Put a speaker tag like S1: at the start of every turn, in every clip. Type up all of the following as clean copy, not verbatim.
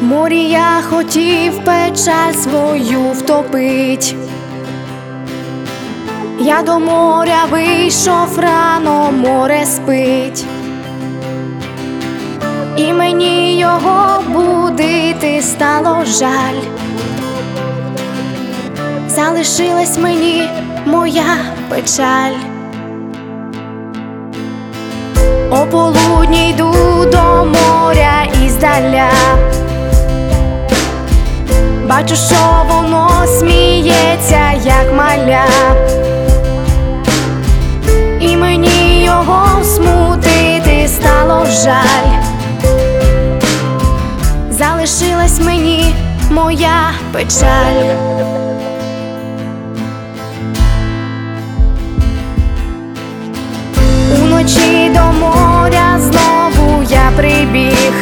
S1: морі я хотів печаль свою втопить. Я до моря вийшов рано, море спить, і мені його будити стало жаль. Залишилась мені моя печаль. О полудні йду до моря іздаля, бачу, що воно сміється, як маля, і мені його смутити стало жаль. Залишилась мені моя печаль. Уночі до моря знову я прибіг,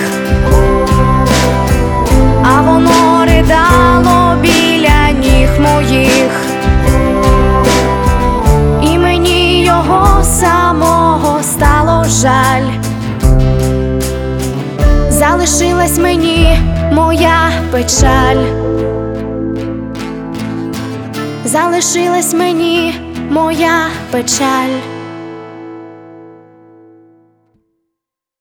S1: а воно ридало біля ніг моїх, і мені його самого стало жаль. Залишилась мені моя печаль. Залишилась мені моя печаль.